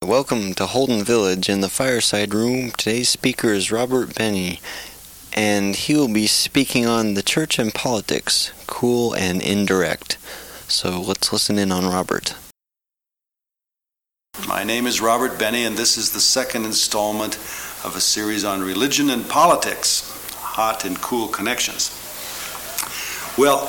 Welcome to Holden Village in the Fireside Room. Today's speaker is Robert Benny, and he will be speaking on the church and politics, cool and indirect. So let's listen in on Robert. My name is Robert Benny, and this is the second installment of a series on religion and politics, hot and cool connections. Well,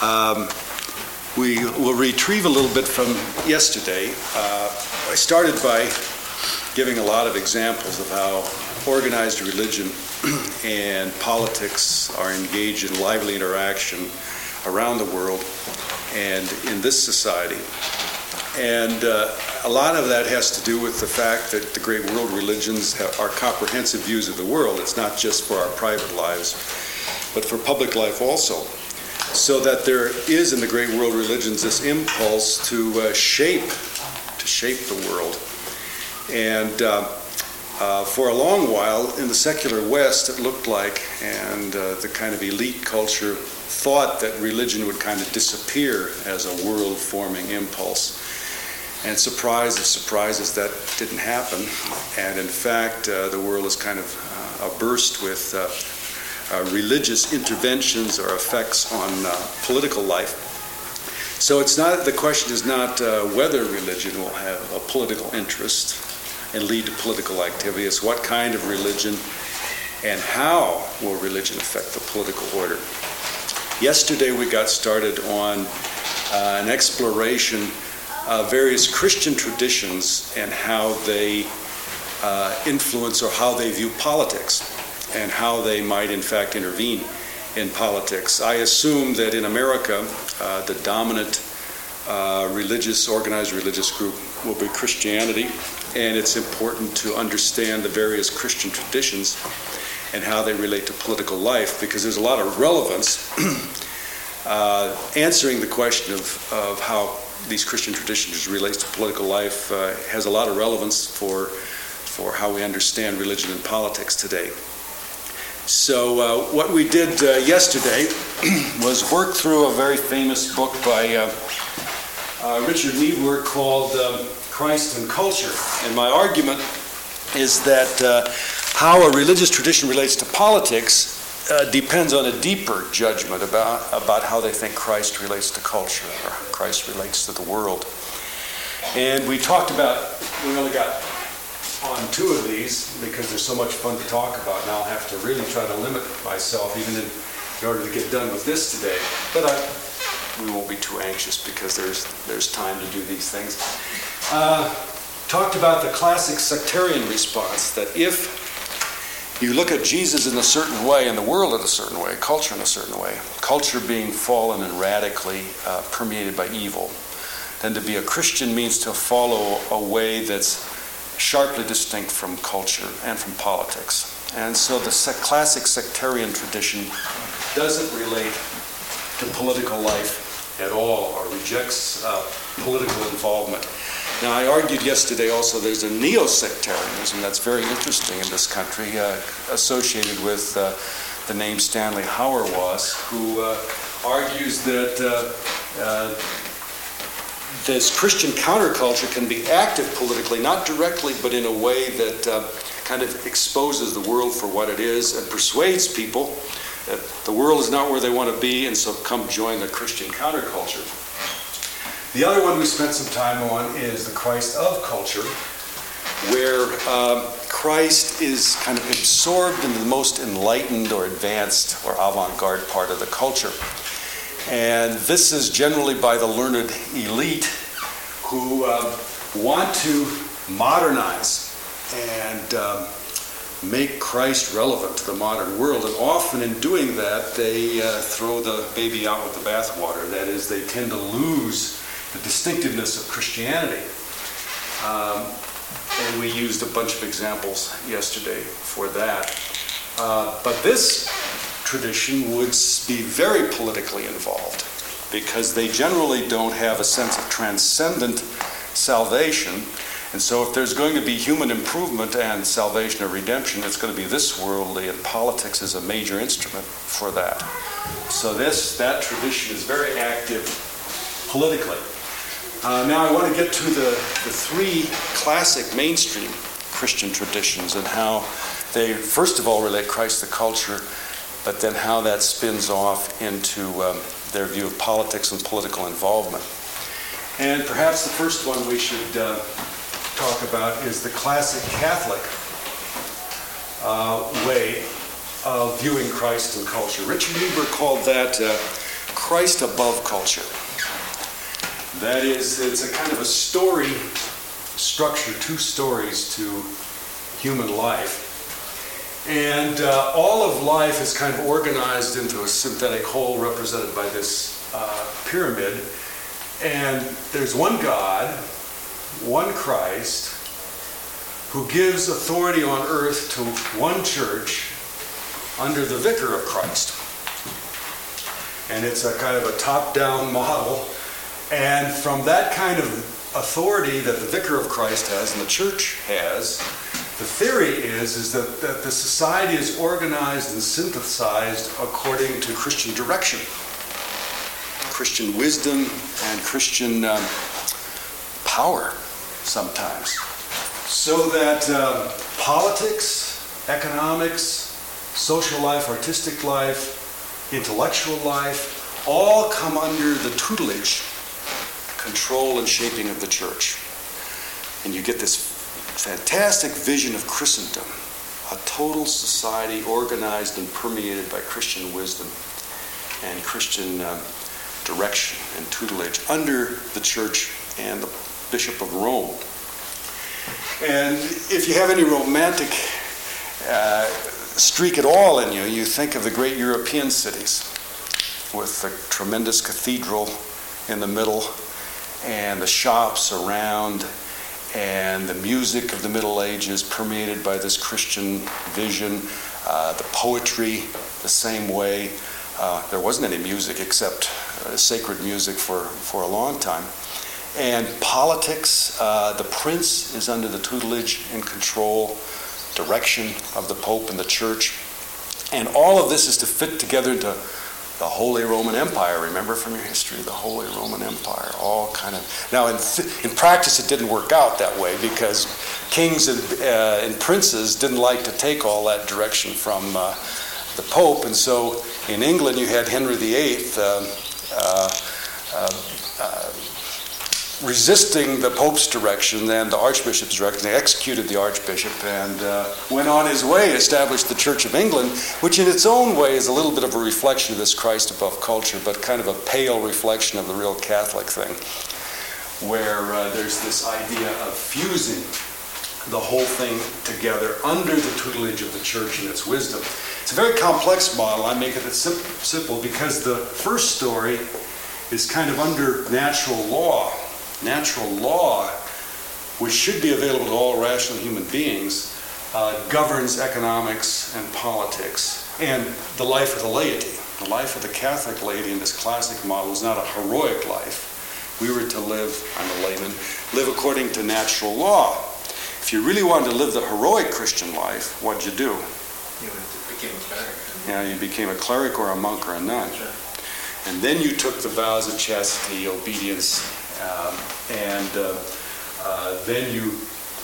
we will retrieve a little bit from yesterday. I started by giving a lot of examples of how organized religion and politics are engaged in lively interaction around the world and in this society. And a lot of that has to do with the fact that the great world religions are comprehensive views of the world. It's not just for our private lives, but for public life also. So that there is in the great world religions this impulse to shape the world. And for a long while in the secular West it looked like, and the kind of elite culture thought that religion would kind of disappear as a world-forming impulse. And surprise of surprises, that didn't happen. And in fact, the world is kind of burst with religious interventions or effects on political life. So the question is not whether religion will have a political interest and lead to political activity. It's what kind of religion and how will religion affect the political order. Yesterday we got started on an exploration of various Christian traditions and how they influence or how they view politics, and how they might in fact intervene in politics. I assume that in America, the dominant organized religious group will be Christianity, and it's important to understand the various Christian traditions and how they relate to political life, because there's a lot of relevance. Answering the question of how these Christian traditions relate to political life has a lot of relevance for how we understand religion and politics today. So what we did yesterday was work through a very famous book by Richard Niebuhr called Christ and Culture. And my argument is that how a religious tradition relates to politics depends on a deeper judgment about how they think Christ relates to culture, or Christ relates to the world. And we only got on two of these because there's so much fun to talk about. Now I'll have to really try to limit myself even in order to get done with this today. But we won't be too anxious because there's time to do these things. Talked about the classic sectarian response, that if you look at Jesus in a certain way and the world in a certain way, culture in a certain way, culture being fallen and radically permeated by evil, then to be a Christian means to follow a way that's sharply distinct from culture and from politics. And so the classic sectarian tradition doesn't relate to political life at all, or rejects political involvement. Now, I argued yesterday also there's a neo-sectarianism that's very interesting in this country, associated with the name Stanley Hauerwas, who argues that this Christian counterculture can be active politically, not directly, but in a way that kind of exposes the world for what it is and persuades people that the world is not where they want to be, and so come join the Christian counterculture. The other one we spent some time on is the Christ of culture, where Christ is kind of absorbed in the most enlightened or advanced or avant-garde part of the culture. And this is generally by the learned elite who want to modernize and make Christ relevant to the modern world. And often in doing that, they throw the baby out with the bathwater. That is, they tend to lose the distinctiveness of Christianity. And we used a bunch of examples yesterday for that. But this tradition would be very politically involved, because they generally don't have a sense of transcendent salvation. And so if there's going to be human improvement and salvation or redemption, it's going to be this worldly, and politics is a major instrument for that. So that tradition is very active politically. Now I want to get to the three classic mainstream Christian traditions and how they, first of all, relate Christ to culture, but then how that spins off into their view of politics and political involvement. And perhaps the first one we should talk about is the classic Catholic way of viewing Christ and culture. Richard Niebuhr called that Christ above culture. That is, it's a kind of a story structure, two stories to human life. And all of life is kind of organized into a synthetic whole represented by this pyramid. And there's one God, one Christ, who gives authority on earth to one church under the vicar of Christ. And it's a kind of a top-down model. And from that kind of authority that the vicar of Christ has and the church has, the theory is that the society is organized and synthesized according to Christian direction, Christian wisdom, and Christian power sometimes. So that politics, economics, social life, artistic life, intellectual life, all come under the tutelage, control, and shaping of the church. And you get this fantastic vision of Christendom, a total society organized and permeated by Christian wisdom and Christian direction and tutelage under the church and the Bishop of Rome. And if you have any romantic streak at all in you, you think of the great European cities with the tremendous cathedral in the middle and the shops around and the music of the Middle Ages permeated by this Christian vision, the poetry the same way. There wasn't any music except sacred music for a long time. And politics, the prince is under the tutelage and control, direction of the Pope and the Church. And all of this is to fit together into the Holy Roman Empire. Remember from your history, the Holy Roman Empire, all kind of... Now, in practice, it didn't work out that way because kings and princes didn't like to take all that direction from the Pope. And so in England, you had Henry VIII resisting the Pope's direction and the Archbishop's direction. They executed the Archbishop and went on his way, established the Church of England, which in its own way is a little bit of a reflection of this Christ above culture, but kind of a pale reflection of the real Catholic thing, where there's this idea of fusing the whole thing together under the tutelage of the Church and its wisdom. It's a very complex model. I make it simple because the first story is kind of under natural law. Natural law, which should be available to all rational human beings, governs economics and politics and the life of the laity. The life of the Catholic laity in this classic model is not a heroic life. We were to live, I'm a layman, live according to natural law. If you really wanted to live the heroic Christian life, what'd you do? You became a cleric. Yeah, you became a cleric or a monk or a nun. Sure. And then you took the vows of chastity, obedience, and then you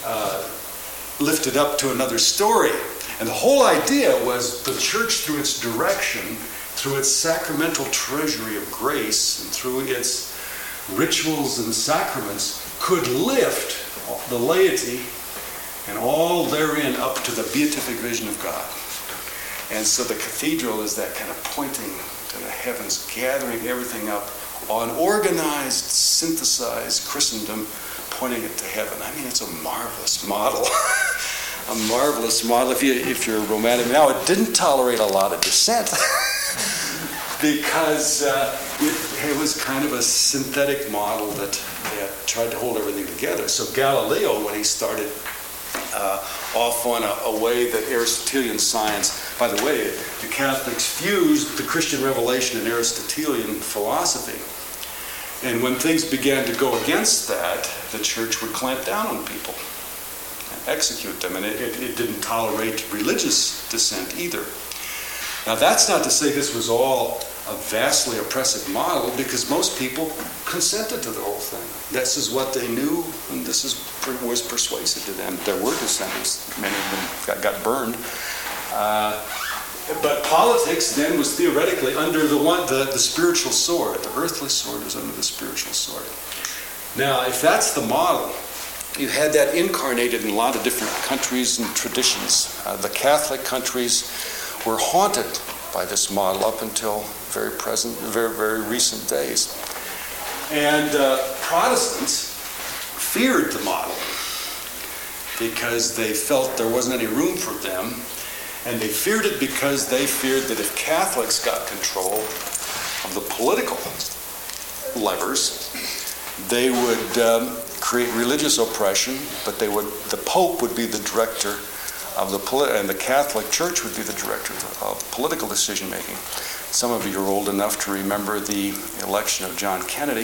lifted up to another story. And the whole idea was the church, through its direction, through its sacramental treasury of grace, and through its rituals and sacraments, could lift the laity and all therein up to the beatific vision of God. And so the cathedral is that kind of pointing to the heavens, gathering everything up on organized, synthesized Christendom, pointing it to heaven. I mean, it's a marvelous model. A marvelous model if you're romantic. Now, it didn't tolerate a lot of dissent because it was kind of a synthetic model that tried to hold everything together. So Galileo, when he started off on a way that Aristotelian science, by the way, the Catholics fused the Christian revelation and Aristotelian philosophy. And when things began to go against that, the church would clamp down on people and execute them. And it didn't tolerate religious dissent either. Now, that's not to say this was all a vastly oppressive model because most people consented to the whole thing. This is what they knew, and this was persuasive to them. There were dissenters. Many of them got burned. But politics then was theoretically under the spiritual sword. The earthly sword was under the spiritual sword. Now, if that's the model, you had that incarnated in a lot of different countries and traditions. The Catholic countries were haunted by this model up until very recent days. And Protestants feared the model because they felt there wasn't any room for them. And they feared it because they feared that if Catholics got control of the political levers, they would create religious oppression, but the Pope would be the director of and the Catholic Church would be the director of political decision making. Some of you are old enough to remember the election of John Kennedy,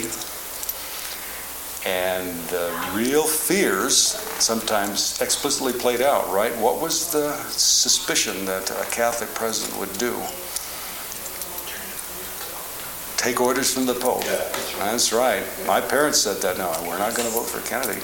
and real fears sometimes explicitly played out, right? What was the suspicion that a Catholic president would do? Take orders from the Pope. Yeah, that's right. My parents said that. No, we're not going to vote for Kennedy.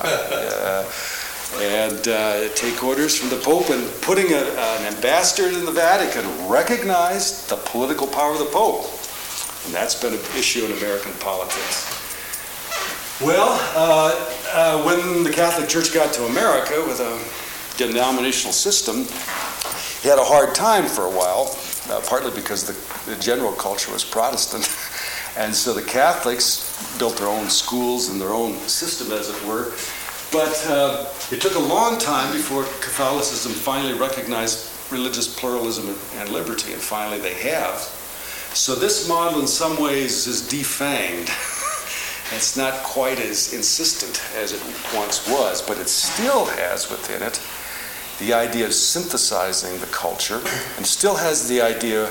And take orders from the Pope, and putting an ambassador in the Vatican recognized the political power of the Pope. And that's been an issue in American politics. Well, when the Catholic Church got to America with a denominational system, he had a hard time for a while, partly because the general culture was Protestant. And so the Catholics built their own schools and their own system, as it were. But it took a long time before Catholicism finally recognized religious pluralism and liberty, and finally they have. So this model in some ways is defanged. It's not quite as insistent as it once was, but it still has within it the idea of synthesizing the culture, and still has the idea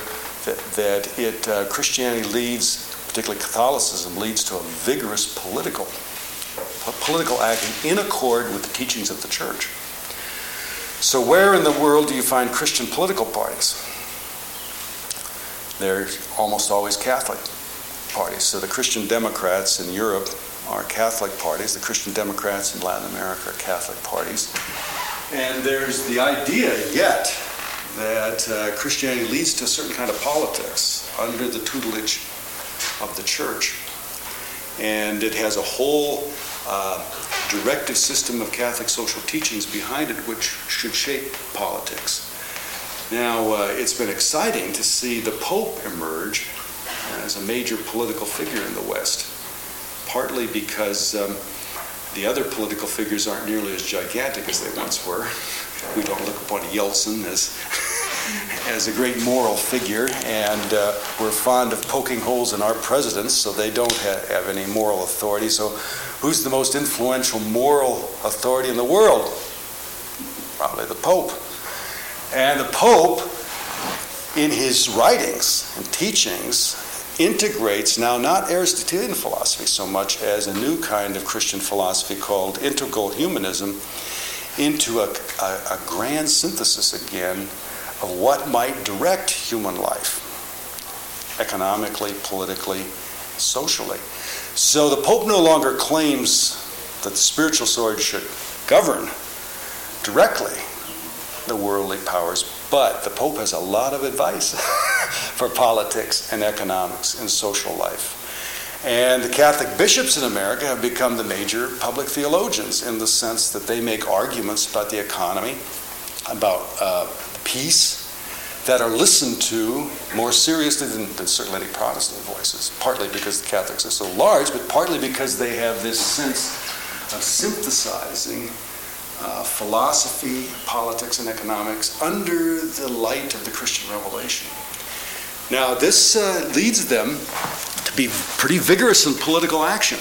that Christianity leads, particularly Catholicism, leads to a vigorous political action in accord with the teachings of the Church. So where in the world do you find Christian political parties? They're almost always Catholic parties. So the Christian Democrats in Europe are Catholic parties. The Christian Democrats in Latin America are Catholic parties. And there's the idea yet that Christianity leads to a certain kind of politics under the tutelage of the Church. And it has a whole directive system of Catholic social teachings behind it which should shape politics. Now, it's been exciting to see the Pope emerge as a major political figure in the West, partly because the other political figures aren't nearly as gigantic as they once were. We don't look upon Yeltsin as a great moral figure, and we're fond of poking holes in our presidents, so they don't have any moral authority. So who's the most influential moral authority in the world? Probably the Pope. And the Pope, in his writings and teachings, integrates now not Aristotelian philosophy so much as a new kind of Christian philosophy called integral humanism into a grand synthesis again of what might direct human life, economically, politically, socially. So the Pope no longer claims that the spiritual sword should govern directly the worldly powers, but the Pope has a lot of advice for politics and economics and social life. And the Catholic bishops in America have become the major public theologians in the sense that they make arguments about the economy, about peace, that are listened to more seriously than certainly any Protestant voices, partly because the Catholics are so large, but partly because they have this sense of synthesizing philosophy, politics, and economics under the light of the Christian revelation. Now, this leads them to be pretty vigorous in political action.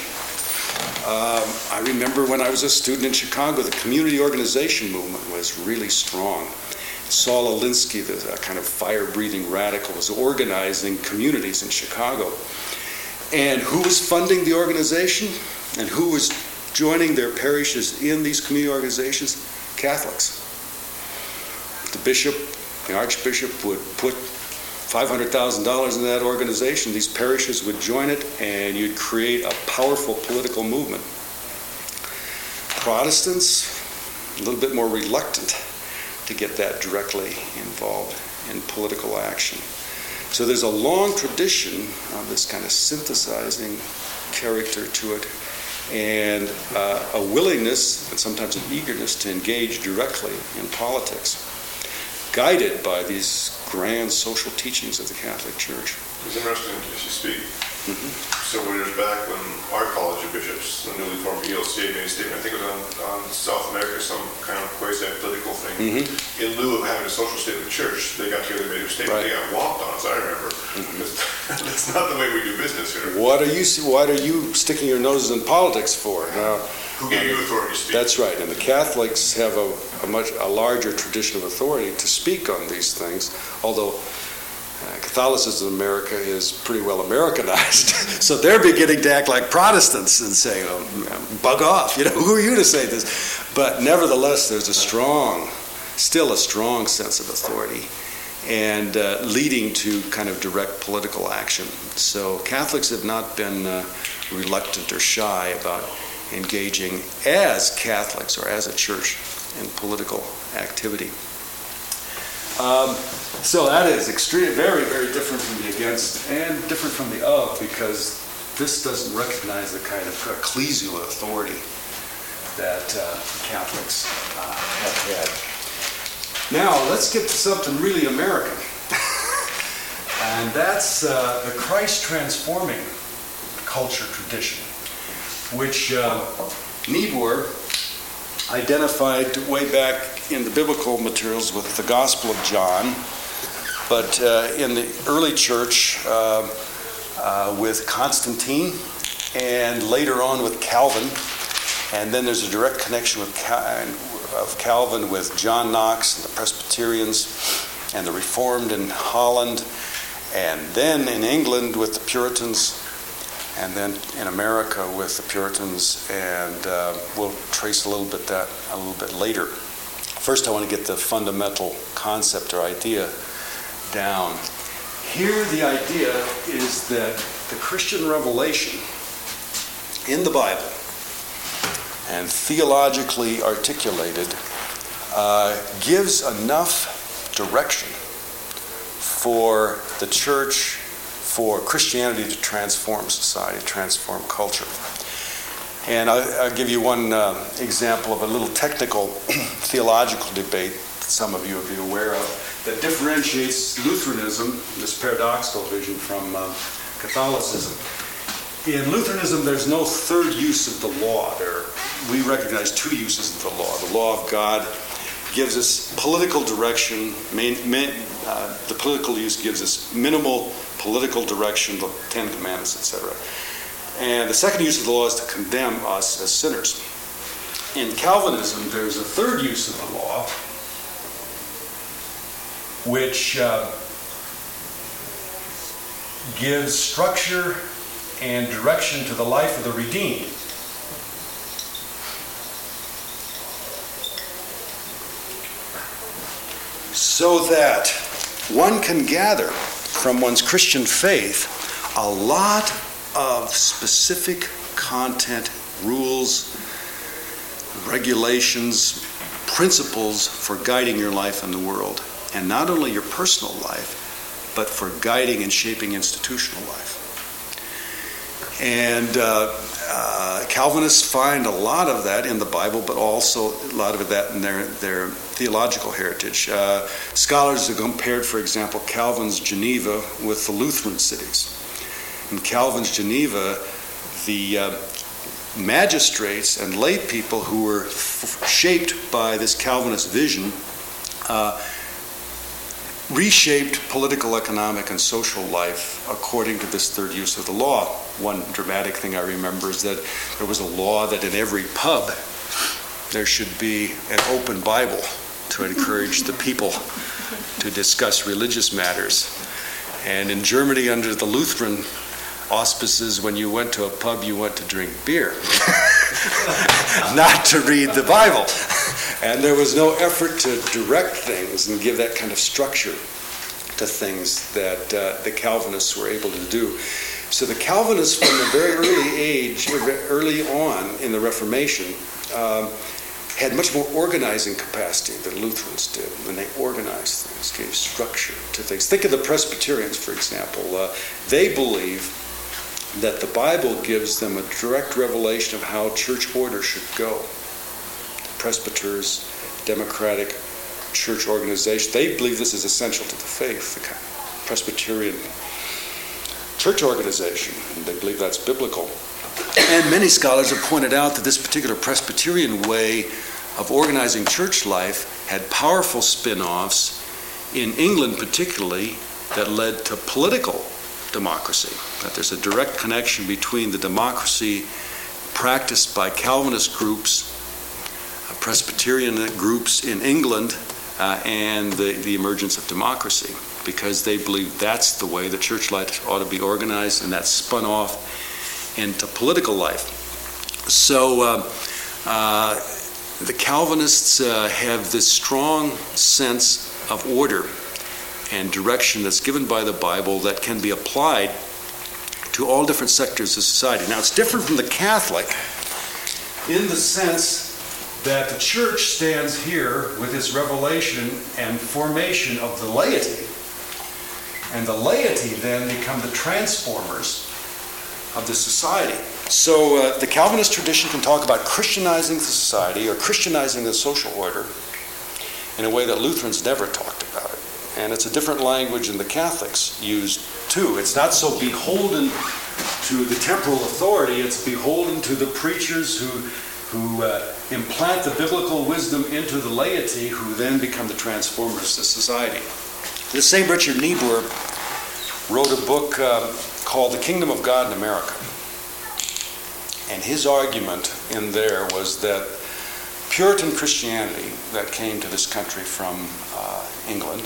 I remember when I was a student in Chicago, the community organization movement was really strong. Saul Alinsky, the kind of fire-breathing radical, was organizing communities in Chicago. And who was funding the organization? And who was joining their parishes in these community organizations? Catholics. The bishop, the archbishop, would put $500,000 in that organization, these parishes would join it, and you'd create a powerful political movement. Protestants, a little bit more reluctant to get that directly involved in political action. So there's a long tradition of this kind of synthesizing character to it, and a willingness and sometimes an eagerness to engage directly in politics, guided by these grand social teachings of the Catholic Church. It's interesting as you speak. Several years back when our College of Bishops, the newly formed ELCA, made a statement, I think it was on South America, some kind of quasi-political thing. In lieu of having a social state of the church, they got together and made a statement. They got whopped on, as I remember. That's not the way we do business here. What are you sticking your noses in politics for? Now, who gave you authority to speak? That's right, and the Catholics have a larger tradition of authority to speak on these things, although Catholicism in America is pretty well Americanized. So they're beginning to act like Protestants and saying, oh, bug off, who are you to say this? But nevertheless, there's still a strong sense of authority and leading to kind of direct political action. So Catholics have not been reluctant or shy about engaging as Catholics or as a church in political activity. So that is very, very different from the against and different from the of, because this doesn't recognize the kind of ecclesial authority that Catholics have had. Now, let's get to something really American. And that's the Christ transforming culture tradition, which Niebuhr identified way back in the biblical materials with the Gospel of John, but in the early church with Constantine, and later on with Calvin, and then there's a direct connection of Calvin with John Knox and the Presbyterians and the Reformed in Holland, and then in England with the Puritans, and then in America with the Puritans, and we'll trace a little bit later. First, I want to get the fundamental concept or idea down. Here, the idea is that the Christian revelation in the Bible and theologically articulated gives enough direction for the church, for Christianity to transform society, transform culture. And I'll give you one example of a little technical theological debate that some of you will be aware of that differentiates Lutheranism, this paradoxical vision, from Catholicism. In Lutheranism, there's no third use of the law. We recognize two uses of the law. The law of God gives us political direction. The political use gives us minimal political direction, the Ten Commandments, etc. And the second use of the law is to condemn us as sinners. In Calvinism, there's a third use of the law, which gives structure and direction to the life of the redeemed. So that one can gather from one's Christian faith a lot of specific content, rules, regulations, principles for guiding your life in the world. And not only your personal life, but for guiding and shaping institutional life. And Calvinists find a lot of that in the Bible, but also a lot of that in their theological heritage. Scholars have compared, for example, Calvin's Geneva with the Lutheran cities. In Calvin's Geneva, the magistrates and lay people who were shaped by this Calvinist vision reshaped political, economic, and social life according to this third use of the law. One dramatic thing I remember is that there was a law that in every pub there should be an open Bible to encourage the people to discuss religious matters. And in Germany, under the Lutheran auspices, when you went to a pub, you went to drink beer, not to read the Bible. And there was no effort to direct things and give that kind of structure to things that the Calvinists were able to do. So the Calvinists, from a very early on in the Reformation, had much more organizing capacity than Lutherans did when they organized things, gave structure to things. Think of the Presbyterians, for example. They believe that the Bible gives them a direct revelation of how church order should go. The presbyters, democratic church organization, they believe this is essential to the faith, the Presbyterian church organization. And they believe that's biblical. And many scholars have pointed out that this particular Presbyterian way of organizing church life had powerful spin-offs in England particularly that led to political democracy, that there's a direct connection between the democracy practiced by Calvinist groups, Presbyterian groups in England, and the emergence of democracy, because they believe that's the way the church life ought to be organized, and that spun off into political life. So the Calvinists have this strong sense of order and direction that's given by the Bible that can be applied to all different sectors of society. Now, it's different from the Catholic in the sense that the church stands here with its revelation and formation of the laity, and the laity then become the transformers of the society. So the Calvinist tradition can talk about Christianizing the society or Christianizing the social order in a way that Lutherans never talked about it. And it's a different language than the Catholics used too. It's not so beholden to the temporal authority, it's beholden to the preachers who implant the biblical wisdom into the laity, who then become the transformers of society. The same Richard Niebuhr wrote a book called The Kingdom of God in America. And his argument in there was that Puritan Christianity that came to this country from England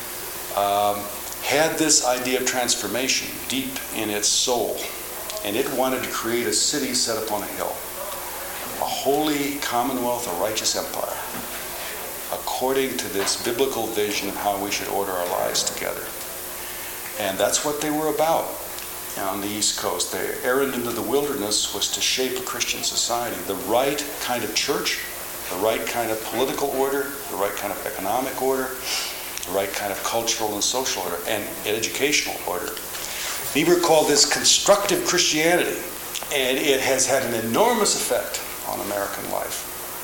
had this idea of transformation deep in its soul. And it wanted to create a city set upon a hill, a holy commonwealth, a righteous empire, according to this biblical vision of how we should order our lives together. And that's what they were about on the East Coast. Their errand into the wilderness was to shape a Christian society, the right kind of church, the right kind of political order, the right kind of economic order, the right kind of cultural and social order, and educational order. Niebuhr called this constructive Christianity, and it has had an enormous effect on American life.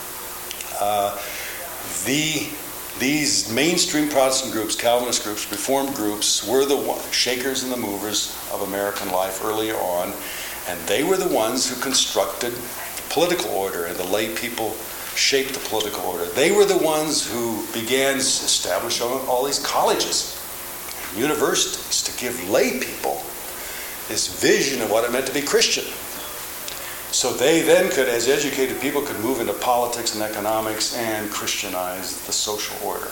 These mainstream Protestant groups, Calvinist groups, Reformed groups, were the shakers and the movers of American life earlier on, and they were the ones who constructed the political order, and the lay people shaped the political order. They were the ones who began to establish all these colleges, universities, to give lay people this vision of what it meant to be Christian. So they then could, as educated people, could move into politics and economics and Christianize the social order.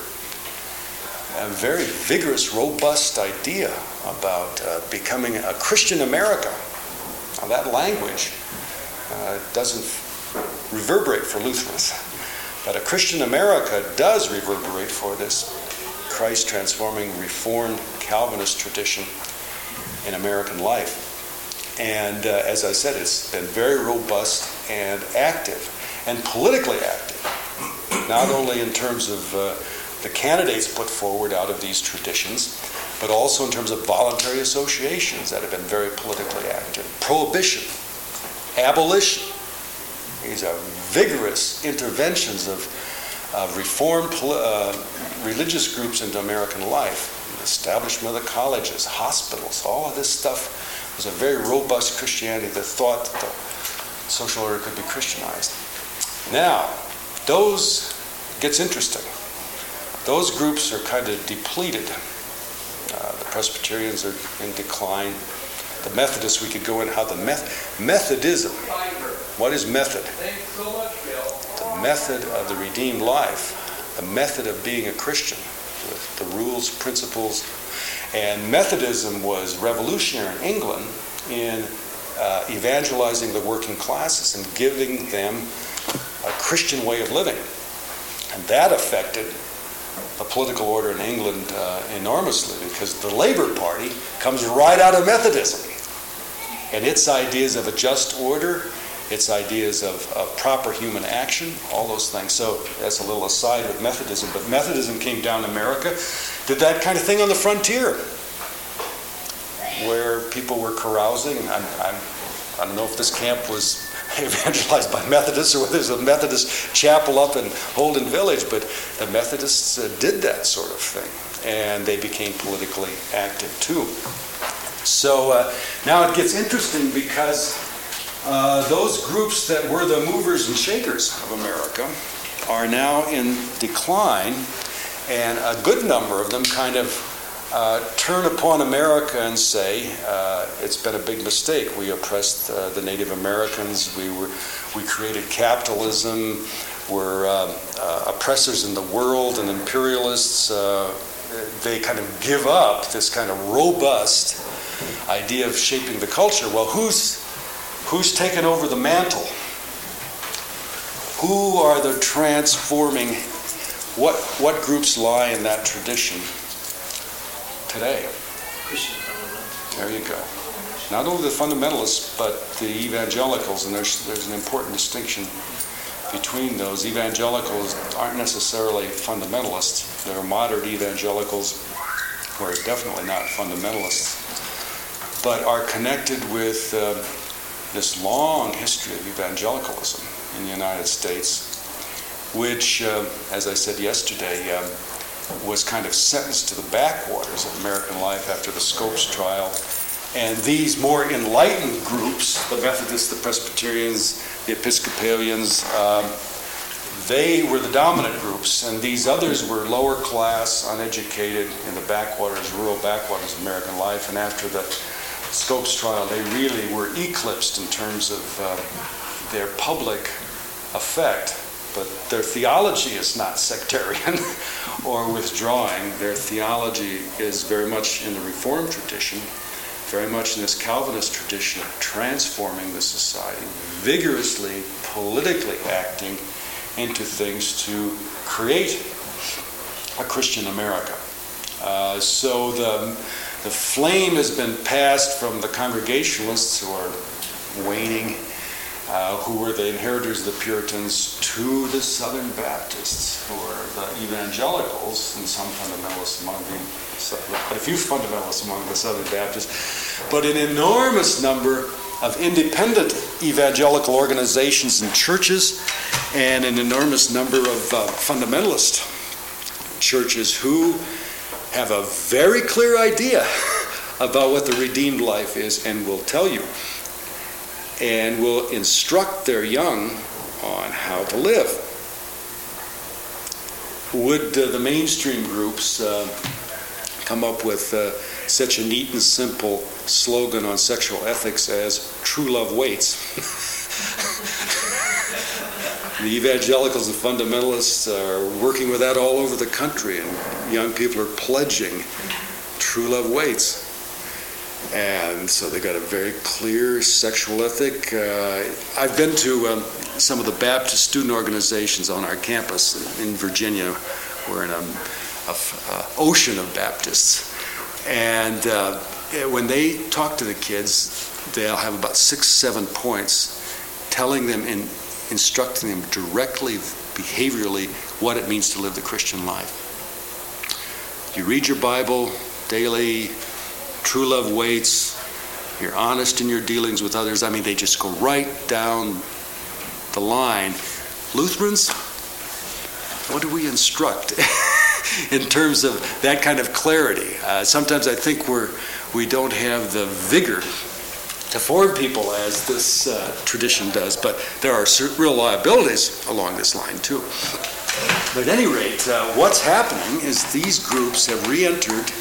A very vigorous, robust idea about becoming a Christian America. Now that language doesn't reverberate for Lutherans, but a Christian America does reverberate for this Christ-transforming, Reformed Calvinist tradition in American life. And as I said, it's been very robust and active, and politically active, not only in terms of the candidates put forward out of these traditions, but also in terms of voluntary associations that have been very politically active. Prohibition, abolition, these are vigorous interventions of Reformed religious groups into American life, the establishment of the colleges, hospitals, all of this stuff was a very robust Christianity that thought that the social order could be Christianized. Now, gets interesting. Those groups are kind of depleted. The Presbyterians are in decline. The Methodists, we could go into how the Methodism, what is method? The method of the redeemed life, the method of being a Christian, with the rules, principles. And Methodism was revolutionary in England in evangelizing the working classes and giving them a Christian way of living. And that affected the political order in England enormously, because the Labour Party comes right out of Methodism. And its ideas of a just order, its ideas of proper human action, all those things. So that's a little aside with Methodism. But Methodism came down to America, did that kind of thing on the frontier, where people were carousing. I don't know if this camp was evangelized by Methodists or whether there's a Methodist chapel up in Holden Village, but the Methodists did that sort of thing. And they became politically active too. So now it gets interesting because those groups that were the movers and shakers of America are now in decline, and a good number of them kind of turn upon America and say, it's been a big mistake. We oppressed the Native Americans. We created capitalism. We're oppressors in the world and imperialists. They kind of give up this kind of robust idea of shaping the culture. Well, who's taken over the mantle? Who are the transforming? What groups lie in that tradition today? Christian fundamentalists. There you go. Not only the fundamentalists, but the evangelicals, and there's an important distinction between those. Evangelicals aren't necessarily fundamentalists. There are moderate evangelicals who are definitely not fundamentalists, but are connected with this long history of evangelicalism in the United States, which, as I said yesterday, was kind of sentenced to the backwaters of American life after the Scopes trial. And these more enlightened groups, the Methodists, the Presbyterians, the Episcopalians, they were the dominant groups, and these others were lower class, uneducated, in the backwaters, rural backwaters of American life. And after the Scopes trial, they really were eclipsed in terms of their public effect. But their theology is not sectarian or withdrawing. Their theology is very much in the Reformed tradition, very much in this Calvinist tradition of transforming the society, vigorously, politically acting into things to create a Christian America. So the flame has been passed from the Congregationalists, who are waning, who were the inheritors of the Puritans, to the Southern Baptists, who are the evangelicals, and some fundamentalists among a few fundamentalists among the Southern Baptists, but an enormous number of independent evangelical organizations and churches, and an enormous number of fundamentalist churches who have a very clear idea about what the redeemed life is, and will tell you, and will instruct their young on how to live. Would the mainstream groups come up with such a neat and simple slogan on sexual ethics as "True Love Waits"? The evangelicals and fundamentalists are working with that all over the country, and young people are pledging "True Love Waits." And so they got a very clear sexual ethic. I've been to some of the Baptist student organizations on our campus in Virginia. We're in an ocean of Baptists. And when they talk to the kids, they'll have about 6-7 points telling them and instructing them directly, behaviorally, what it means to live the Christian life. You read your Bible daily. True love waits. You're honest in your dealings with others. I mean, they just go right down the line. Lutherans, what do we instruct in terms of that kind of clarity? Sometimes I think we don't have the vigor to form people as this tradition does, but there are real liabilities along this line too. But at any rate, what's happening is these groups have re-entered,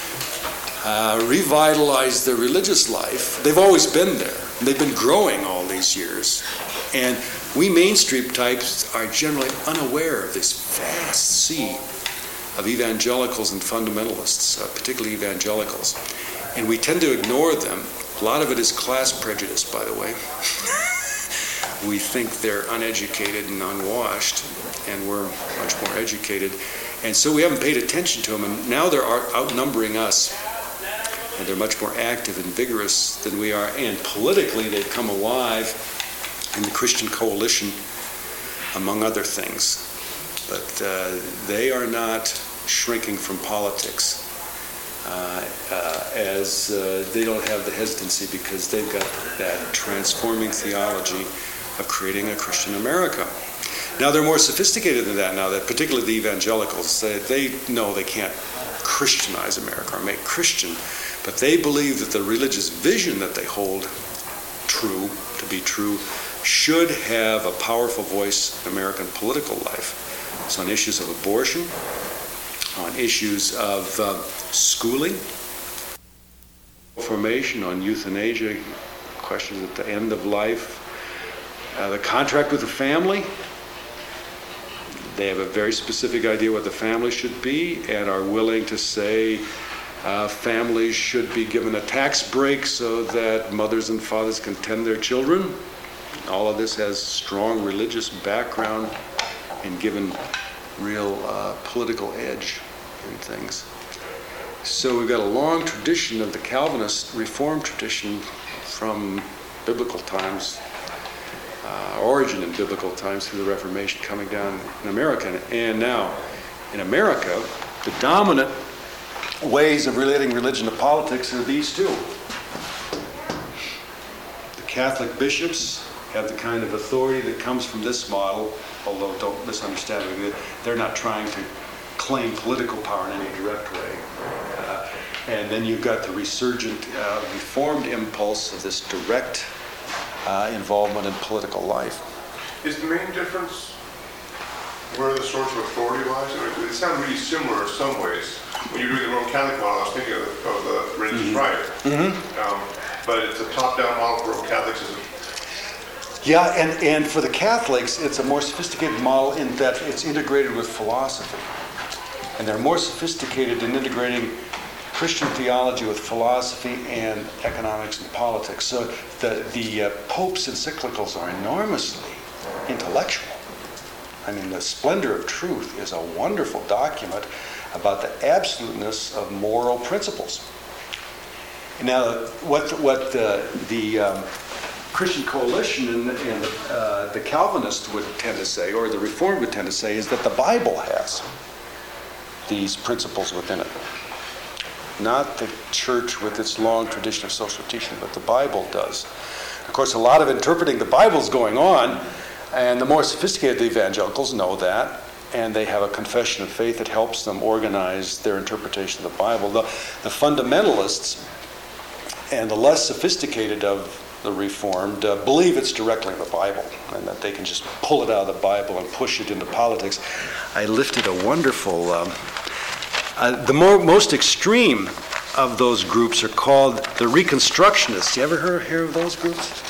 revitalized their religious life. They've always been there. They've been growing all these years. And we mainstream types are generally unaware of this vast sea of evangelicals and fundamentalists, particularly evangelicals. And we tend to ignore them. A lot of it is class prejudice, by the way. we think they're uneducated and unwashed, and we're much more educated. And so we haven't paid attention to them, and now they're outnumbering us, and they're much more active and vigorous than we are. And politically, they've come alive in the Christian Coalition, among other things. But they are not shrinking from politics, as they don't have the hesitancy, because they've got that transforming theology of creating a Christian America. Now, they're more sophisticated than that now, that particularly the evangelicals. They know they can't Christianize America or make Christian, but they believe that the religious vision that they hold to be true should have a powerful voice in American political life. So on issues of abortion, on issues of schooling, formation, on euthanasia, questions at the end of life, the contract with the family. They have a very specific idea what the family should be, and are willing to say families should be given a tax break so that mothers and fathers can tend their children. All of this has strong religious background and given real political edge in things. So we've got a long tradition of the Calvinist Reformed tradition from biblical times, origin in biblical times through the Reformation coming down in America. And now in America, the dominant ways of relating religion to politics are these two. The Catholic bishops have the kind of authority that comes from this model, although don't misunderstand me, they're not trying to claim political power in any direct way. And then you've got the resurgent Reformed impulse of this direct involvement in political life. Is the main difference where the source of authority lies? I mean, it sounds really similar in some ways. When you're doing the Roman Catholic model, I was thinking of the religious right. Mm-hmm. But it's a top-down model for Roman Catholics. Yeah, and for the Catholics, it's a more sophisticated model in that it's integrated with philosophy. And they're more sophisticated in integrating Christian theology with philosophy and economics and politics. So the Pope's encyclicals are enormously intellectual. I mean, the Splendor of Truth is a wonderful document about the absoluteness of moral principles. Now, what the Christian Coalition and the Calvinists would tend to say, or the Reformed would tend to say, is that the Bible has these principles within it. Not the church with its long tradition of social teaching, but the Bible does. Of course, a lot of interpreting the Bible is going on, and the more sophisticated evangelicals know that, and they have a confession of faith that helps them organize their interpretation of the Bible. The fundamentalists and the less sophisticated of the Reformed believe it's directly in the Bible, and that they can just pull it out of the Bible and push it into politics. I lifted a wonderful... the most extreme of those groups are called the Reconstructionists. You ever hear of those groups?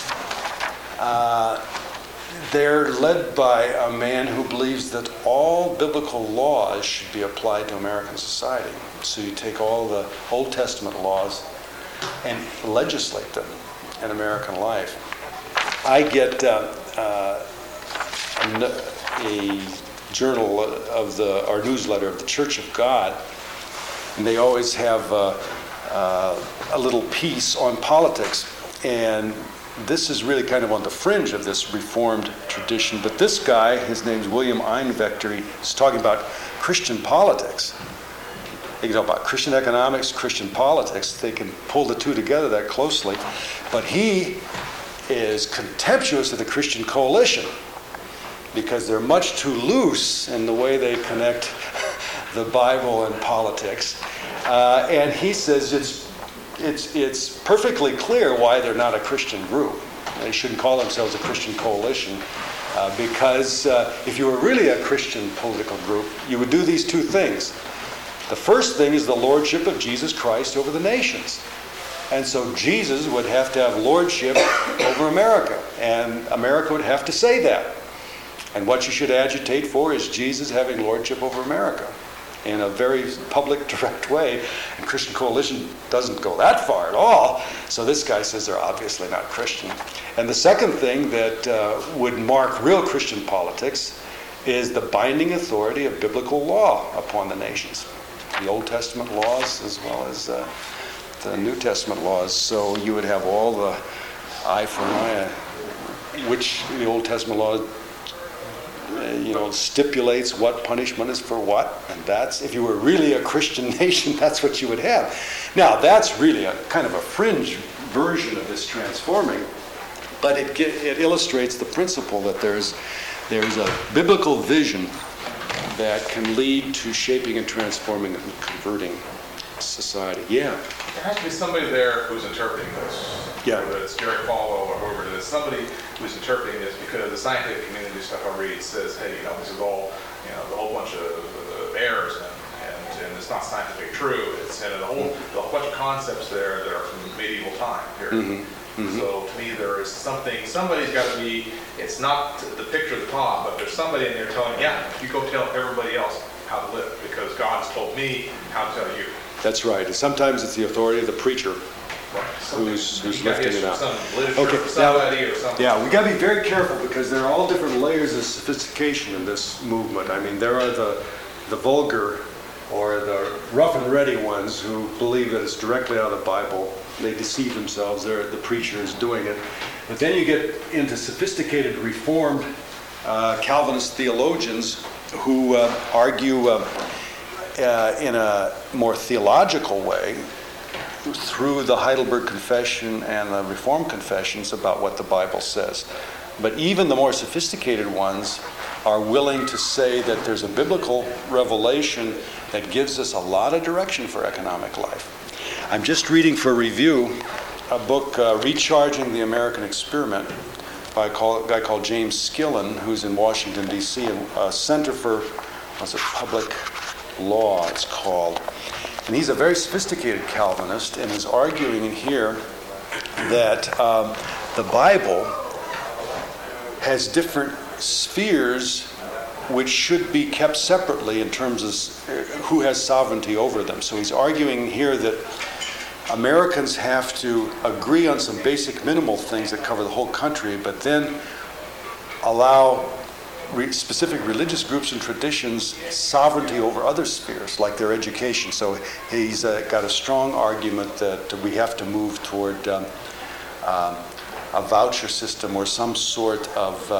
They're led by a man who believes that all biblical laws should be applied to American society. So you take all the Old Testament laws and legislate them in American life. I get a journal of our newsletter of the Church of God, and they always have a little piece on politics. And this is really kind of on the fringe of this Reformed tradition. But this guy, his name's William Einvector, he's talking about Christian politics. They can talk about Christian economics, Christian politics. They can pull the two together that closely. But he is contemptuous of the Christian Coalition because they're much too loose in the way they connect the Bible and politics. And he says it's perfectly clear why they're not a Christian group. They shouldn't call themselves a Christian coalition because if you were really a Christian political group, you would do these two things. The first thing is the lordship of Jesus Christ over the nations. And so Jesus would have to have lordship over America, and America would have to say that. And what you should agitate for is Jesus having lordship over America. in a very public, direct way. And Christian Coalition doesn't go that far at all. So this guy says they're obviously not Christian. And the second thing that would mark real Christian politics is the binding authority of biblical law upon the nations. The Old Testament laws as well as the New Testament laws. So you would have all the eye for an eye, which the Old Testament law stipulates what punishment is for what, and that's, if you were really a Christian nation, that's what you would have. Now, that's really a kind of a fringe version of this transforming, but it illustrates the principle that there's a biblical vision that can lead to shaping and transforming and converting society. Yeah. There has to be somebody there who's interpreting this. Yeah. Whether it's Jerry Falwell or whoever it is, somebody who's interpreting this, because the scientific community stuff I read says, hey, this is all, a whole bunch of errors and it's not scientifically true. And a whole bunch of concepts there that are from medieval time here. Mm-hmm. So to me, there is somebody's got to be, it's not the picture at the top, but there's somebody in there telling, you go tell everybody else how to live, because God has told me how to tell you. That's right. And sometimes it's the authority of the preacher. Right. Who's lifting it up. Okay. Yeah, we got to be very careful because there are all different layers of sophistication in this movement. I mean, there are the vulgar or the rough and ready ones who believe that it's directly out of the Bible. They deceive themselves. The preacher is doing it. But then you get into sophisticated Reformed Calvinist theologians who argue in a more theological way through the Heidelberg Confession and the Reformed confessions about what the Bible says. But even the more sophisticated ones are willing to say that there's a biblical revelation that gives us a lot of direction for economic life. I'm just reading for review a book, Recharging the American Experiment, by a guy called James Skillen, who's in Washington, D.C., a Center for Public Law, it's called. And he's a very sophisticated Calvinist and is arguing in here that the Bible has different spheres which should be kept separately in terms of who has sovereignty over them. So he's arguing here that Americans have to agree on some basic minimal things that cover the whole country, but then allow specific religious groups and traditions sovereignty over other spheres, like their education. So he's got a strong argument that we have to move toward a voucher system or some sort of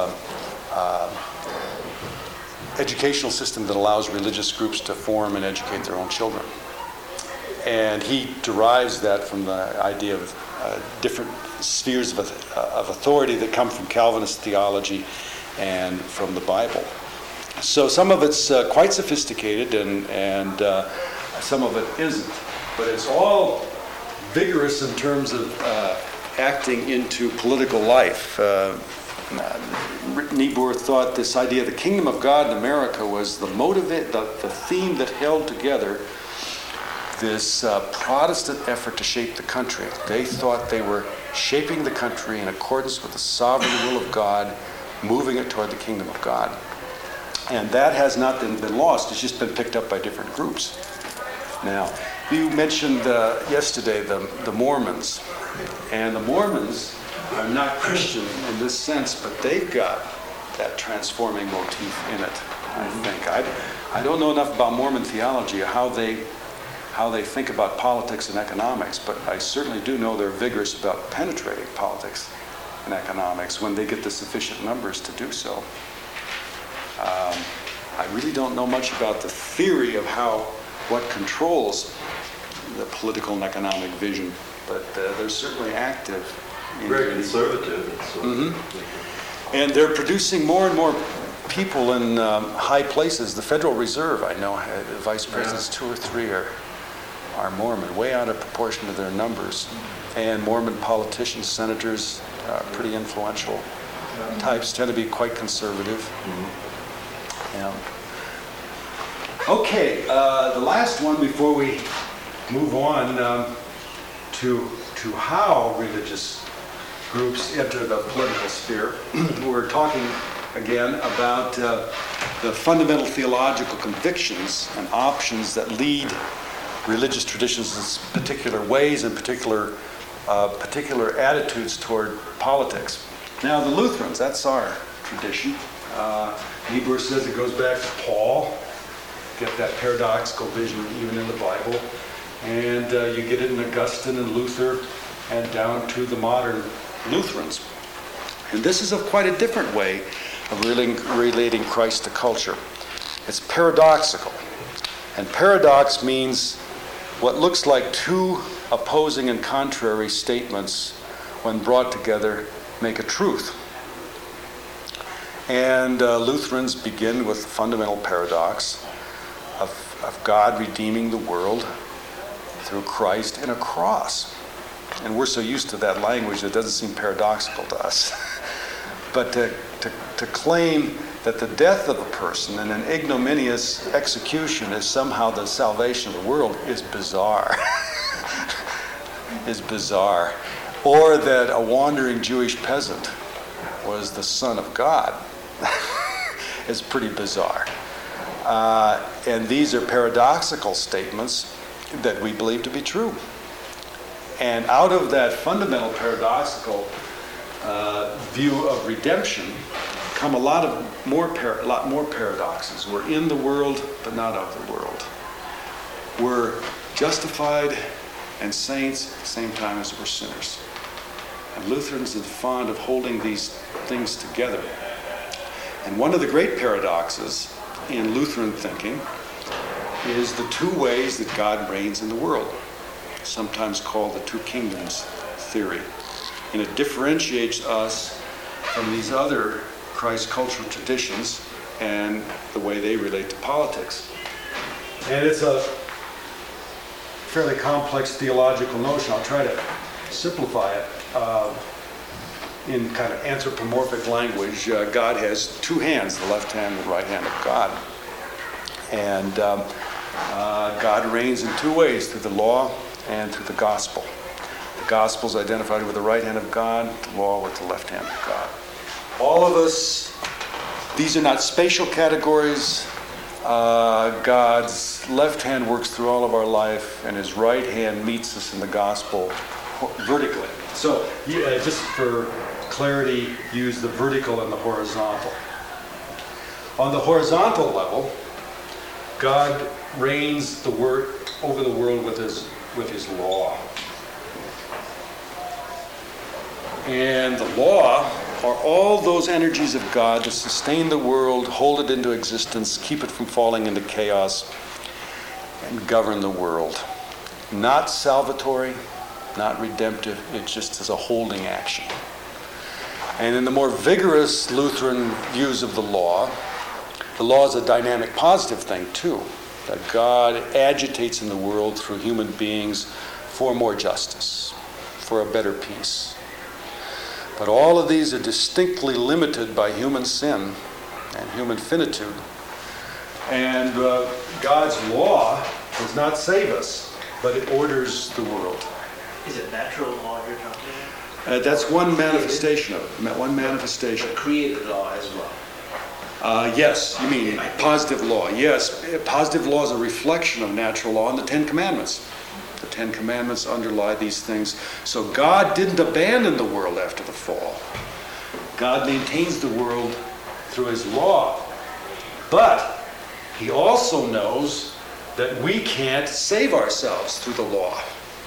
educational system that allows religious groups to form and educate their own children. And he derives that from the idea of different spheres of authority that come from Calvinist theology and from the Bible. So some of it's quite sophisticated and some of it isn't. But it's all vigorous in terms of acting into political life. Niebuhr thought this idea of the kingdom of God in America was the theme that held together this Protestant effort to shape the country. They thought they were shaping the country in accordance with the sovereign will of God, moving it toward the kingdom of God. And that has not been lost. It's just been picked up by different groups. Now, you mentioned yesterday the Mormons. And the Mormons are not Christian in this sense, but they've got that transforming motif in it, I think. I don't know enough about Mormon theology or how they think about politics and economics, but I certainly do know they're vigorous about penetrating politics and economics when they get the sufficient numbers to do so. I really don't know much about the theory of what controls the political and economic vision, but they're certainly active. Very conservative. And they're producing more and more people in high places. The Federal Reserve, I know, the vice presidents, 2 or 3 are Mormon, way out of proportion to their numbers. And Mormon politicians, senators, pretty influential types, tend to be quite conservative. Yeah. Okay, the last one before we move on to how religious groups enter the political sphere. We're talking again, about the fundamental theological convictions and options that lead religious traditions in particular ways and particular attitudes toward politics. Now, the Lutherans, that's our tradition. Niebuhr says it goes back to Paul. Get that paradoxical vision even in the Bible. And you get it in Augustine and Luther and down to the modern Lutherans. And this is quite a different way of relating Christ to culture. It's paradoxical. And paradox means what looks like two opposing and contrary statements, when brought together, make a truth. And Lutherans begin with the fundamental paradox of God redeeming the world through Christ in a cross. And we're so used to that language, it doesn't seem paradoxical to us. But to claim that the death of a person and an ignominious execution is somehow the salvation of the world is bizarre. Is bizarre. Or that a wandering Jewish peasant was the Son of God is pretty bizarre. And these are paradoxical statements that we believe to be true. And out of that fundamental paradoxical view of redemption come a lot more paradoxes. We're in the world, but not of the world. We're justified and saints at the same time as we're sinners. And Lutherans are fond of holding these things together. And one of the great paradoxes in Lutheran thinking is the two ways that God reigns in the world, sometimes called the two kingdoms theory. And it differentiates us from these other Christ cultural traditions and the way they relate to politics. And it's a fairly complex theological notion. I'll try to simplify it in kind of anthropomorphic language. God has two hands, the left hand and the right hand of God. And God reigns in two ways, through the law and through the gospel. The gospel is identified with the right hand of God, the law with the left hand of God. All of us, these are not spatial categories. God's left hand works through all of our life, and his right hand meets us in the gospel vertically. So, just for clarity, use the vertical and the horizontal. On the horizontal level, God reigns over the world with his law. And the law are all those energies of God that sustain the world, hold it into existence, keep it from falling into chaos, and govern the world. Not salvatory, not redemptive, it just is a holding action. And in the more vigorous Lutheran views of the law is a dynamic positive thing too, that God agitates in the world through human beings for more justice, for a better peace. But all of these are distinctly limited by human sin and human finitude. And God's law does not save us, but it orders the world. Is it natural law you're talking about? That's one manifestation of it, one manifestation. But created law as well. Yes, you mean positive law. Yes, positive law is a reflection of natural law and the Ten Commandments. The Ten Commandments underlie these things. So God didn't abandon the world after the fall. God maintains the world through his law. But he also knows that we can't save ourselves through the law.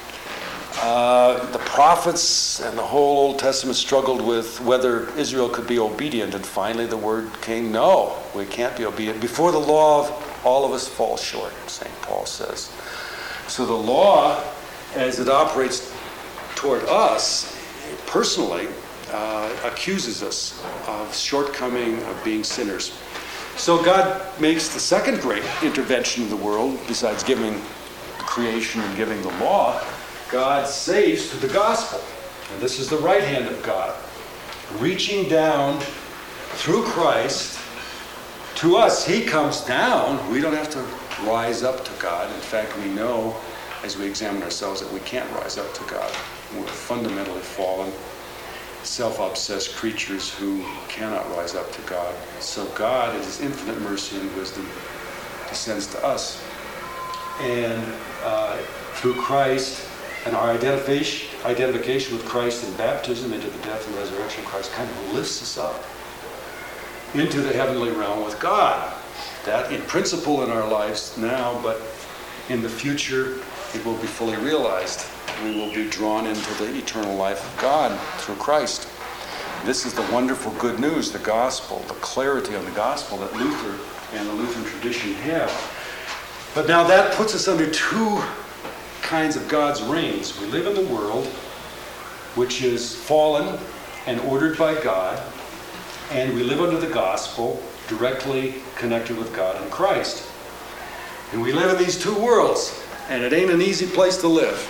The prophets and the whole Old Testament struggled with whether Israel could be obedient, and finally the word came, no, we can't be obedient. Before the law, all of us fall short, St. Paul says. So the law, as it operates toward us personally, accuses us of shortcoming, of being sinners. So God makes the second great intervention in the world, besides giving the creation and giving the law. God saves through the gospel. And this is the right hand of God, reaching down through Christ to us. He comes down. We don't have to rise up to God. In fact, we know as we examine ourselves that we can't rise up to God. We're fundamentally fallen. self-obsessed creatures who cannot rise up to God. So God, in his infinite mercy and wisdom, descends to us. And through Christ and our identification with Christ in baptism into the death and resurrection of Christ kind of lifts us up into the heavenly realm with God. That in principle in our lives now, but in the future it will be fully realized. We will be drawn into the eternal life of God through Christ. This is the wonderful good news, the gospel, the clarity on the gospel that Luther and the Lutheran tradition have. But now that puts us under two kinds of God's reigns. We live in the world, which is fallen and ordered by God, and we live under the gospel, directly connected with God in Christ. And we live in these two worlds, and it ain't an easy place to live.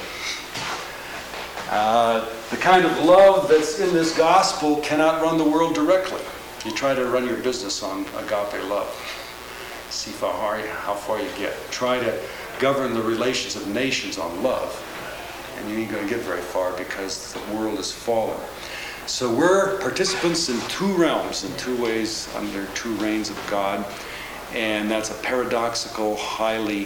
The kind of love that's in this gospel cannot run the world directly. You try to run your business on agape love. See how far you get. Try to govern the relations of nations on love, and you ain't going to get very far because the world is fallen. So we're participants in two realms, in two ways, under two reigns of God, and that's a paradoxical, highly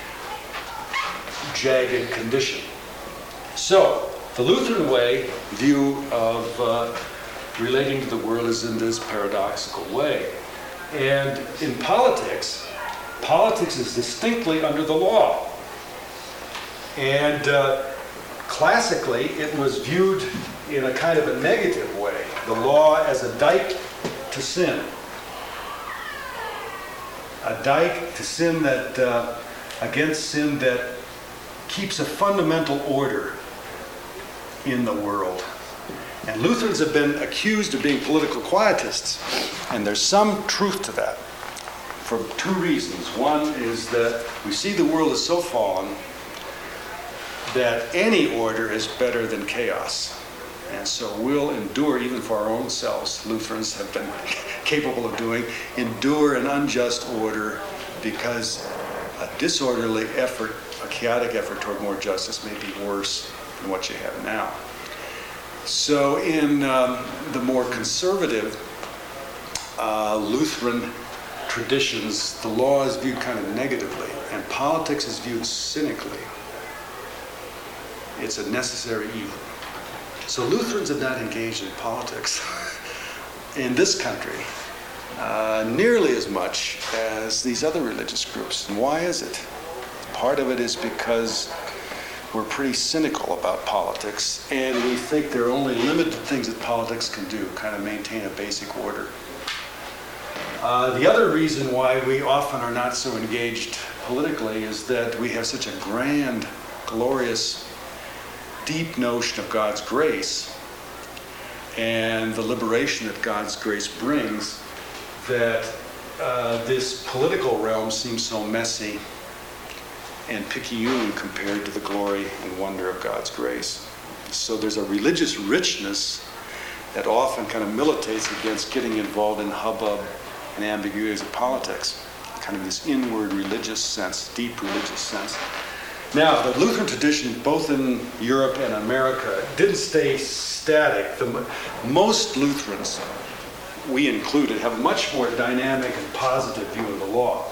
jagged condition. So the Lutheran view of relating to the world is in this paradoxical way. And in politics is distinctly under the law. And classically, it was viewed in a kind of a negative way. The law as a dike to sin. A dike to sin that, against sin that keeps a fundamental order in the world. And Lutherans have been accused of being political quietists, and there's some truth to that for two reasons. One is that we see the world is so fallen that any order is better than chaos. And so we'll endure, even for our own selves, Lutherans have been capable of doing, endure an unjust order because a disorderly effort, a chaotic effort toward more justice may be worse than what you have now. So in the more conservative Lutheran traditions, the law is viewed kind of negatively, and politics is viewed cynically. It's a necessary evil. So Lutherans have not engaged in politics in this country nearly as much as these other religious groups. And why is it? Part of it is because we're pretty cynical about politics, and we think there are only limited things that politics can do, kind of maintain a basic order. The other reason why we often are not so engaged politically is that we have such a grand, glorious, deep notion of God's grace and the liberation that God's grace brings, that this political realm seems so messy and picayune compared to the glory and wonder of God's grace. So there's a religious richness that often kind of militates against getting involved in hubbub and ambiguities of politics, kind of this inward religious sense, deep religious sense. Now, the Lutheran tradition, both in Europe and America, didn't stay static. Most Lutherans, we included, have a much more dynamic and positive view of the law.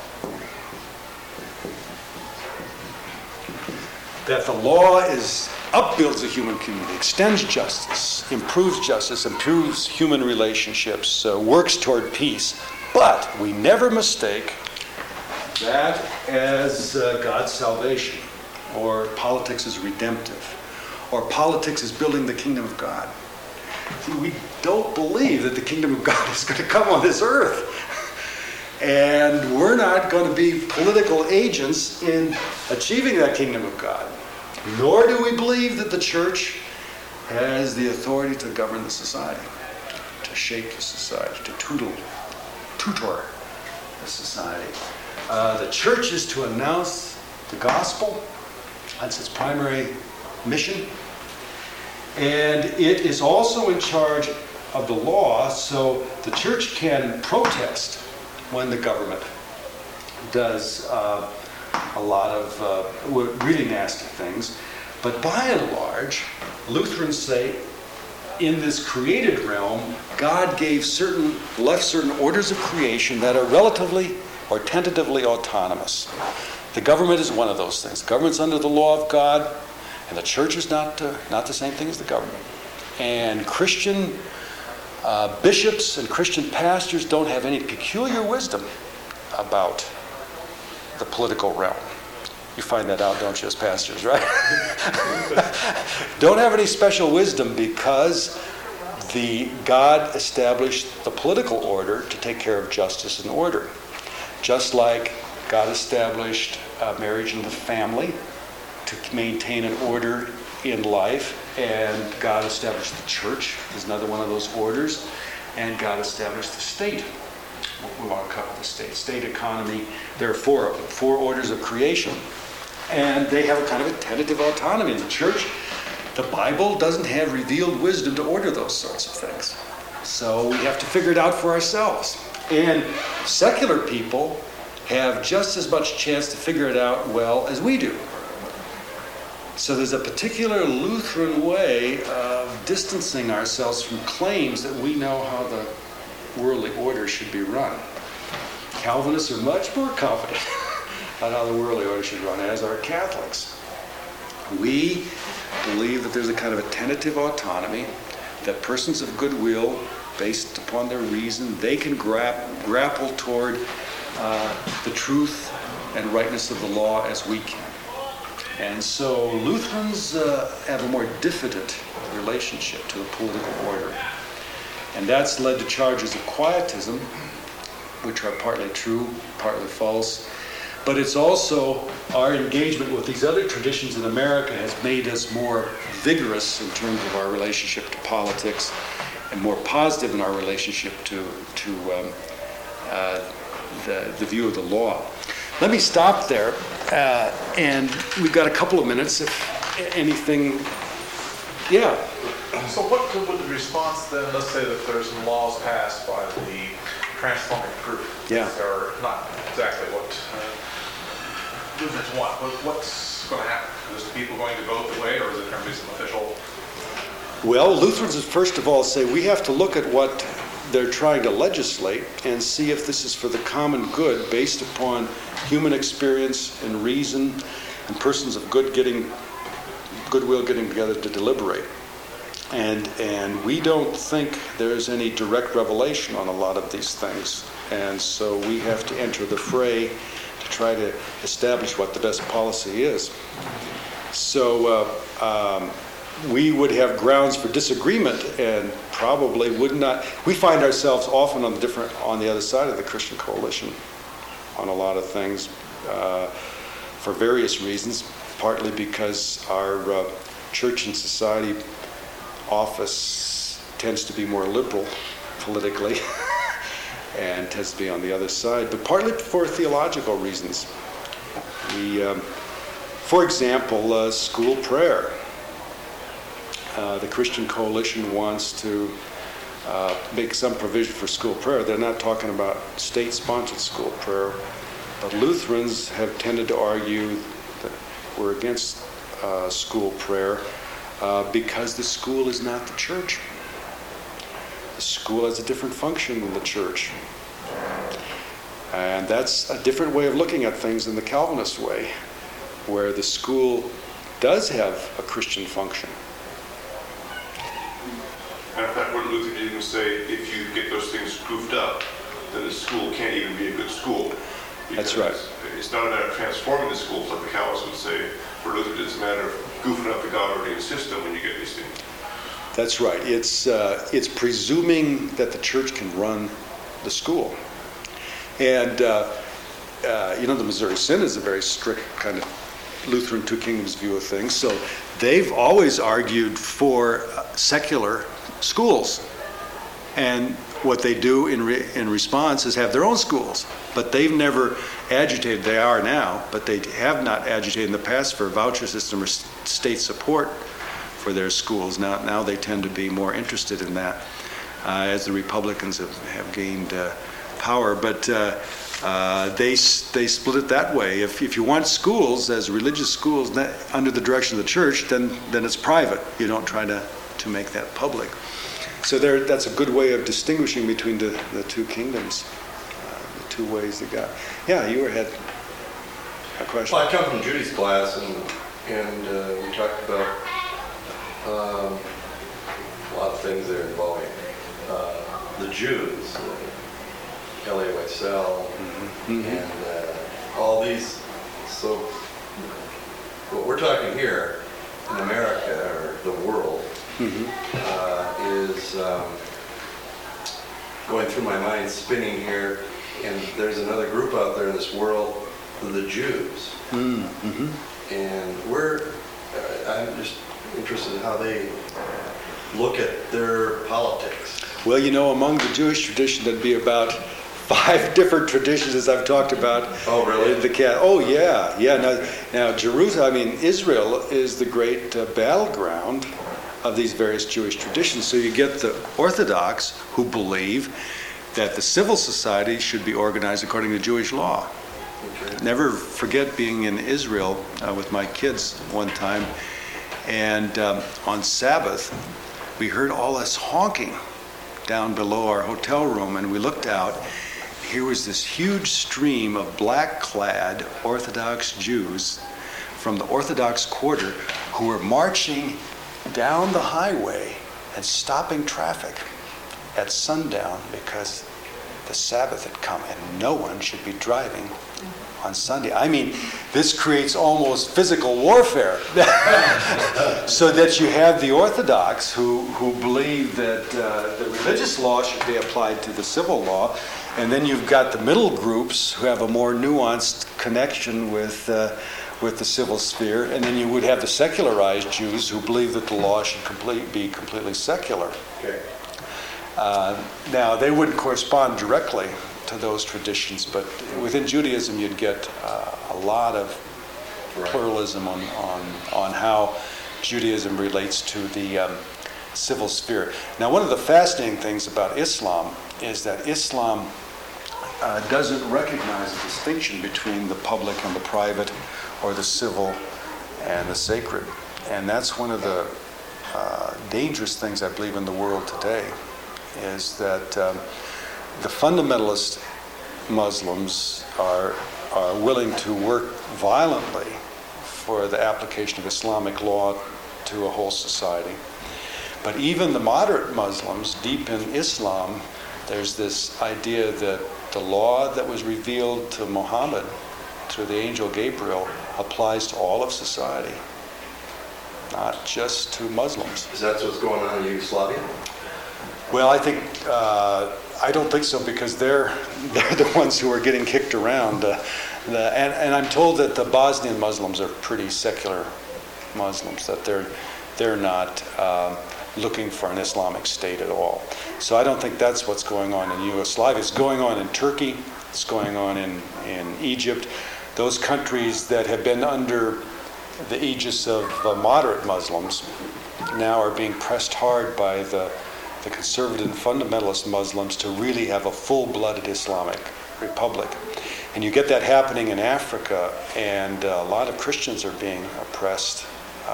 That the law upbuilds the human community, extends justice, improves human relationships, works toward peace. But we never mistake that as God's salvation, or politics is redemptive, or politics is building the kingdom of God. See, we don't believe that the kingdom of God is going to come on this earth. And we're not going to be political agents in achieving that kingdom of God. Nor do we believe that the church has the authority to govern the society, to shape the society, to tutor the society. The church is to announce the gospel. That's its primary mission. And it is also in charge of the law, so the church can protest when the government does a lot of really nasty things. But by and large, Lutherans say in this created realm, God left certain orders of creation that are relatively or tentatively autonomous. The government is one of those things. The government's under the law of God, and the church is not the same thing as the government. And Christian bishops and Christian pastors don't have any peculiar wisdom about the political realm. You find that out, don't you, as pastors, right? Don't have any special wisdom because God established the political order to take care of justice and order. Just like God established marriage and the family to maintain an order in life, and God established the church is another one of those orders, and God established the state. We want to cover the state economy. There are 4 of them, 4 orders of creation. And they have a kind of a tentative autonomy. In the church, the Bible doesn't have revealed wisdom to order those sorts of things. So we have to figure it out for ourselves. And secular people have just as much chance to figure it out well as we do. So there's a particular Lutheran way of distancing ourselves from claims that we know how the worldly order should be run. Calvinists are much more confident on how the worldly order should run, as are Catholics. We believe that there's a kind of a tentative autonomy, that persons of goodwill, based upon their reason, they can grapple toward the truth and rightness of the law as we can. And so Lutherans have a more diffident relationship to the political order. And that's led to charges of quietism, which are partly true, partly false. But it's also our engagement with these other traditions in America has made us more vigorous in terms of our relationship to politics and more positive in our relationship to the view of the law. Let me stop there, and we've got a couple of minutes. If anything, yeah. So what would the response then, let's say that there's some laws passed by the transformative group. Yeah. Or not exactly what Lutherans want, but what's going to happen? Is the people going to vote the way, or is it going to be some official? Well, Lutherans, first of all, say we have to look at what they're trying to legislate and see if this is for the common good based upon human experience and reason and persons of goodwill getting together to deliberate. And we don't think there's any direct revelation on a lot of these things. And so we have to enter the fray to try to establish what the best policy is. So we would have grounds for disagreement and probably would not. We find ourselves often on the other side of the Christian coalition on a lot of things for various reasons, partly because our church and society office tends to be more liberal politically and tends to be on the other side, but partly for theological reasons. For example, school prayer. The Christian Coalition wants to make some provision for school prayer. They're not talking about state-sponsored school prayer, but Lutherans have tended to argue that we're against school prayer because the school is not the church. The school has a different function than the church. And that's a different way of looking at things than the Calvinist way, where the school does have a Christian function. And in fact, what Luther did even say, if you get those things goofed up, then the school can't even be a good school. That's right. It's not a matter of transforming the schools, like the Calvinists would say. For Luther, it's a matter of goofing up the God-ordained system when you get these things. That's right. It's presuming that the church can run the school. And, the Missouri Synod is a very strict kind of Lutheran Two Kingdoms view of things. So they've always argued for secular schools. And what they do in response is have their own schools. But they've never agitated, they are now, but they have not agitated in the past for a voucher system or state support for their schools. Now they tend to be more interested in that as the Republicans have gained power. But they split it that way. If you want schools as religious schools under the direction of the church, then it's private. You don't try to to make that public. So that's a good way of distinguishing between the two kingdoms, the two ways that God. Yeah, you had a question. Well, I come from Judy's class, and we talked about a lot of things there involving the Jews, Elie Wiesel, and all these. So what we're talking here in America, or the world, is going through my mind, spinning here, and there's another group out there in this world, the Jews. And I'm just interested in how they look at their politics. Well, among the Jewish tradition, there'd be about 5 different traditions, as I've talked about. Oh, really? Now Jerusalem, Israel is the great battleground of these various Jewish traditions. So you get the Orthodox, who believe that the civil society should be organized according to Jewish law. Okay. Never forget being in Israel with my kids one time, and on Sabbath, we heard all this honking down below our hotel room, and we looked out. Here was this huge stream of black-clad Orthodox Jews from the Orthodox quarter who were marching down the highway and stopping traffic at sundown because the Sabbath had come and no one should be driving on Sunday. This creates almost physical warfare. So that you have the Orthodox who believe that the religious law should be applied to the civil law, and then you've got the middle groups who have a more nuanced connection with the civil sphere, and then you would have the secularized Jews who believe that the law should be completely secular. Okay. Now, they wouldn't correspond directly to those traditions, but within Judaism you'd get a lot of pluralism on how Judaism relates to the civil sphere. Now, one of the fascinating things about Islam is that Islam doesn't recognize a distinction between the public and the private, or the civil and the sacred. And that's one of the dangerous things, I believe, in the world today, is that the fundamentalist Muslims are willing to work violently for the application of Islamic law to a whole society. But even the moderate Muslims, deep in Islam, there's this idea that the law that was revealed to Muhammad through the angel Gabriel applies to all of society, not just to Muslims. Is that what's going on in Yugoslavia? Well, I don't think so, because they're the ones who are getting kicked around. And I'm told that the Bosnian Muslims are pretty secular Muslims, that they're not looking for an Islamic state at all. So I don't think that's what's going on in Yugoslavia. It's going on in Turkey. It's going on in Egypt. Those countries that have been under the aegis of moderate Muslims now are being pressed hard by the conservative and fundamentalist Muslims to really have a full-blooded Islamic republic. And you get that happening in Africa, and a lot of Christians are being oppressed.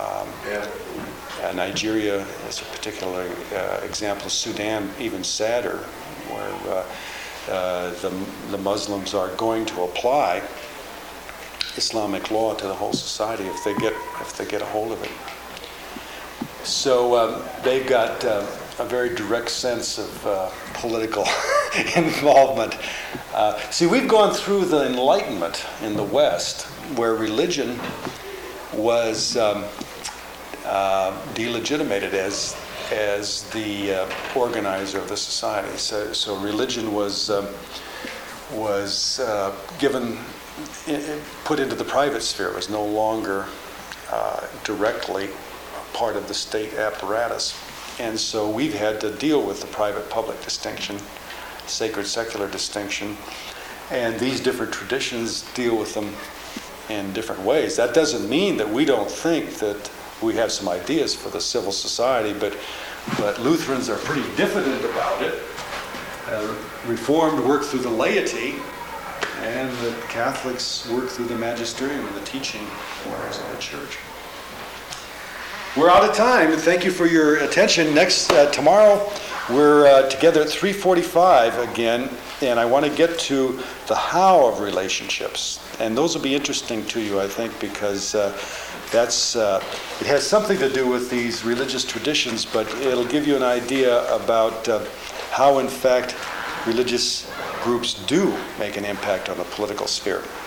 Nigeria is a particular example. Sudan, even sadder, where the Muslims are going to apply Islamic law to the whole society if they get a hold of it. So they've got a very direct sense of political involvement. See, we've gone through the Enlightenment in the West, where religion was delegitimated as the organizer of the society. So religion was put into the private sphere. It was no longer directly part of the state apparatus. And so we've had to deal with the private-public distinction, sacred-secular distinction, and these different traditions deal with them in different ways. That doesn't mean that we don't think that we have some ideas for the civil society, but Lutherans are pretty diffident about it. Reformed work through the laity, and the Catholics work through the magisterium and the teaching orders of the church. We're out of time. Thank you for your attention. Tomorrow, we're together at 3:45 again, and I want to get to the how of relationships. And those will be interesting to you, I think, because it has something to do with these religious traditions, but it'll give you an idea about how, in fact, religious groups do make an impact on the political sphere.